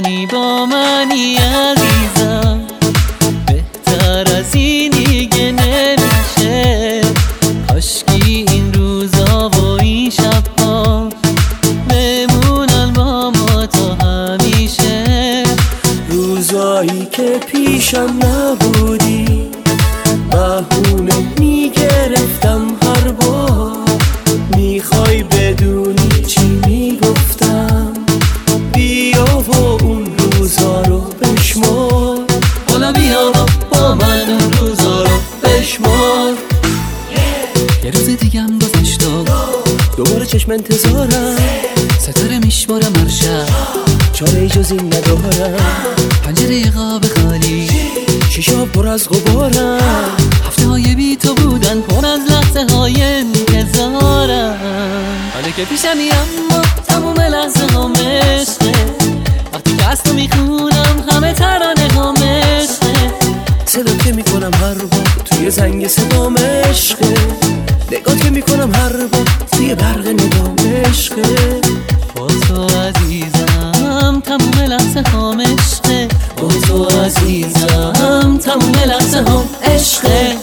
منی با منی عزیزم، بهتر از این دیگه نمیشه. کاشکی این روزا و این شبها بمونن با ما تا همیشه. روزایی که پیشم نبودی بهونه میگرفتم هر بار، میخوای بدونی چی میگفتم؟ بیا و اون روزا رو بشمار. حالا بیا با من اون روزا رو بشمار. یه روز دیگم گذشت و دوباره چشم انتظارم، ستاره میشمارم هر شب، چاره جز این ندارم. پنجره قاب خالی، شیشا پر از غبارم، هفته های بی تو بودن پر از لحظه های انتظارم. حالا که پیشمی اما تموم لحظه ها عشقه، وقتی که از تو میخونم همه ترانه ها عشقه. صدا که میکنم هر بار توی زنگ صدام عشقه، نگاه که میکنم هر بار توی برق ندام عشقه. با تو عزیزم تموم لحظه ها عشقه، با تو عزیزم تموم لحظه ها عشقه.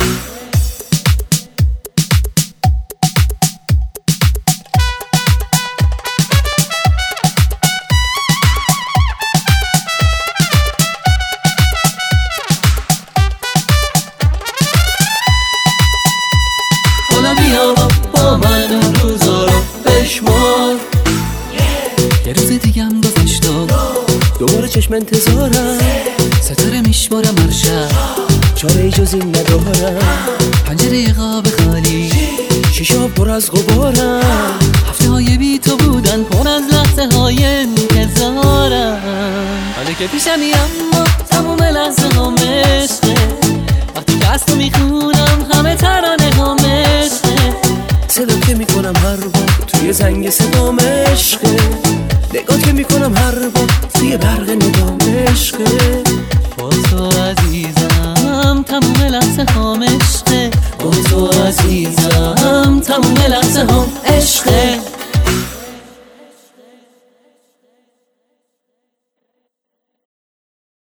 حالا بیا با من اون روزا رو بشمار. یه روز دیگم گذشت و دوباره چشم انتظارم، ستاره میشمارم هر شب، چاره جز این ندارم. پنجره قاب خالی، شیشا پر از غبارم، هفته های بی تو بودن پر از لحظه های انتظارم. حالا که پیشمی اما تموم لحظه ها عشقه، وقتی که از تو میخونم همه ترانه ها عشقه. صدا که میکنم هر بار توی زنگ صدام عشقه، نگاه که میکنم هر بار توی برق ندام عشقه. با تو عزیزم تموم لحظه ها عشقه، با تو عزیزم تموم لحظه ها عشقه.